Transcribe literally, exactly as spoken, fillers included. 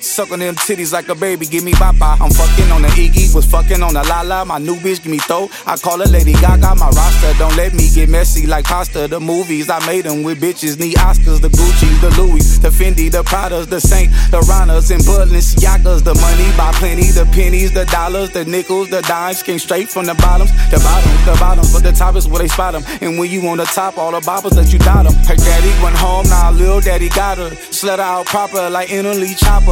Suck on them titties like a baby, give me bapa. I'm fucking on the Iggy, was fucking on the Lala. My new bitch, give me throw. I call her Lady Gaga, my roster. Don't let me get messy like pasta. The movies, I made them with bitches. Need Oscars, the Gucci's, the Louis, the Fendi, the Pradas, the Saint, the Ranas, and Balenciagas. The money by plenty, the pennies, the dollars, the nickels, the dimes. Came straight from the bottoms, the bottoms, the bottoms. But the top is where they spot them. And when you on the top, all the boppers that you dot them. Her daddy went home, now little daddy got her. Slut her out proper like Italy Chopper.